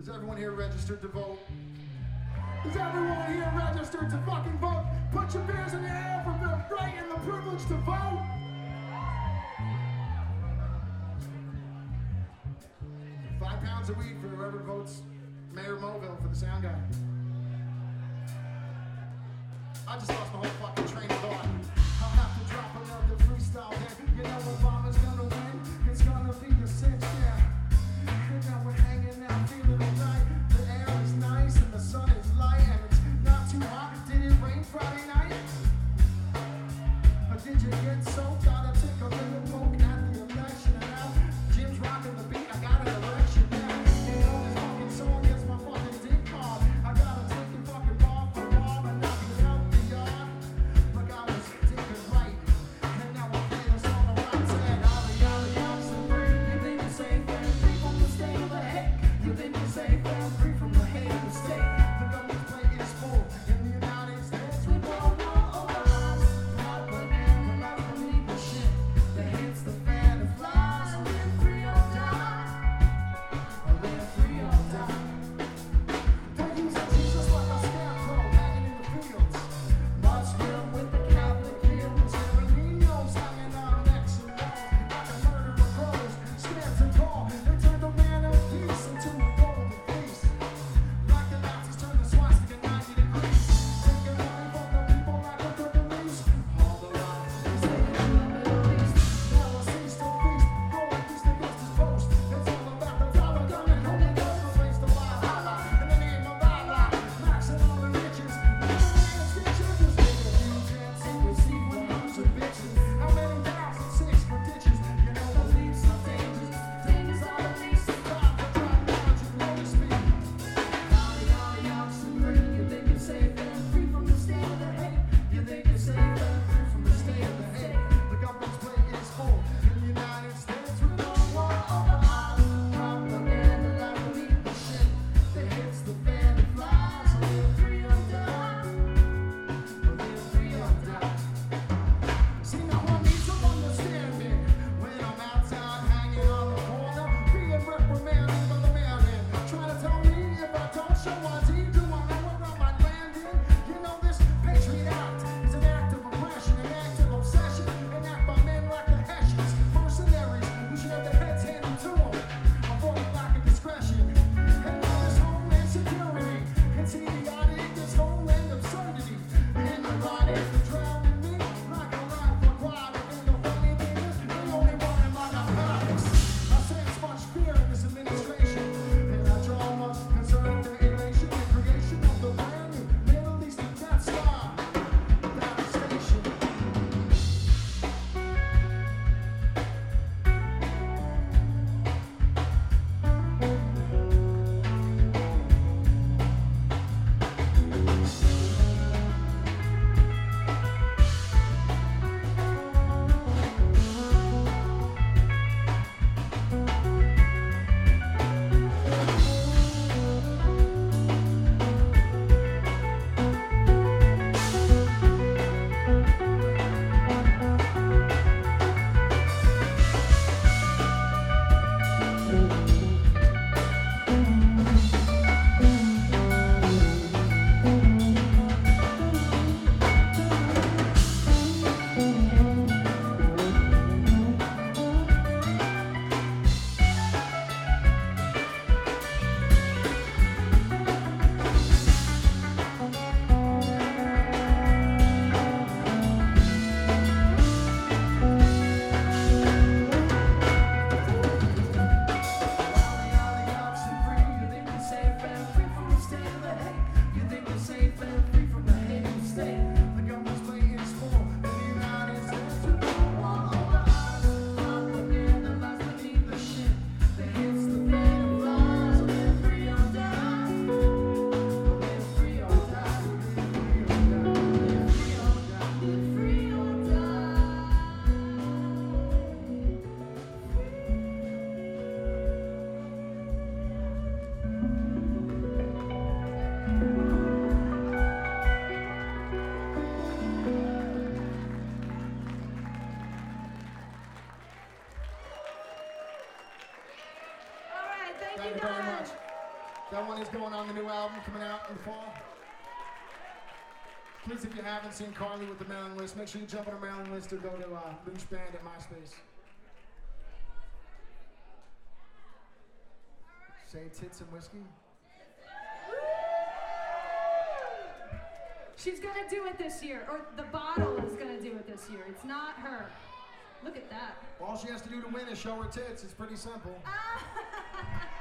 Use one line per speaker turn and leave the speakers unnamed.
Is everyone here registered to vote? Is everyone here registered to fucking vote? Put your beers in the air for the right and the privilege to vote. £5 a week for whoever votes Mayor Moville for the sound guy. I just lost my whole fucking train of thought. I'll have to drop another freestyle then. You know Obama's gonna win. It's gonna be the 6th, yeah. And now we're hanging out, feeling alright. The air is nice and the sun is light and it's not too hot. Did it rain Friday night? Or did you get soaked? Gotta take a little poke at the election. And now Jim's rocking the beat. I got an election now. You know this fucking song gets my fucking dick hard. I gotta take it fucking bar for bar and knock it out the yard. Like I was thinking right. And now I play the song the right side. Ollie, ollie, oxen free. You think you're safe and free from the state of the hate? You think you're safe and free from the hate of the state? The government's plate is full in the United States. We don't know lies. Propaganda like illegal shit that hits the fan and flies. Live free or die. Live free or die. They use Jesus like a scarecrow hanging in the fields. Mud's filled with the Catholic feelings. Niños hanging on necks and walls like a murderer grows. Stands and tall. They turned a man of peace into a golden beast. Like the Nazis turned the swastika 90 degrees. Taking money from the people like a good release. All the while, he's taking in the Middle East. Now I cease to feast. Going east against his post. It's all about the dollar gun and Holy Ghost to raise the wild holla. In the name of Allah, maxing all the riches. How many thousands, 6 for ditches? You know the leaves are dangerous. Dangers are the least. Stop the drop down, you know the speed. Ollie, ollie, oxen free. You think you're safe and free from the state of the hate? You think you're safe and free from the state of the hate? The government's plate is full in the United States. We don't want over odds. Propaganda like illegal shit that hits the fan and flies. Live free or die. Live free or die. See, now I need to understand me when I'm outside hanging on the corner, being reprimanded by the mailman, trying to tell me if I don't show ID, do I know where I might land in? You know this Patriot Act is an act of oppression, an act of obsession, an act by men like the Hessians, mercenaries who should have their heads handed to them, avoiding lack of discretion. And now this homeland security, it's idiotic, this homeland absurdity, and the right is to drown in me like a life aquatic. And the funny thing is, they only want him like a palace. I sense much fear in this administration, and I draw much concern to elation and creation of the brand new Middle Eastern Death Star. Devastation. Thank you very much. That one is going on the new album coming out in the fall. Please, if you haven't seen Carly with the mailing list, make sure you jump on our mailing list or go to Loosh Band at MySpace. Say tits and whiskey.
She's gonna do it this year, or the bottle is gonna do it this year. It's not her. Look at that.
All she has to do to win is show her tits. It's pretty simple.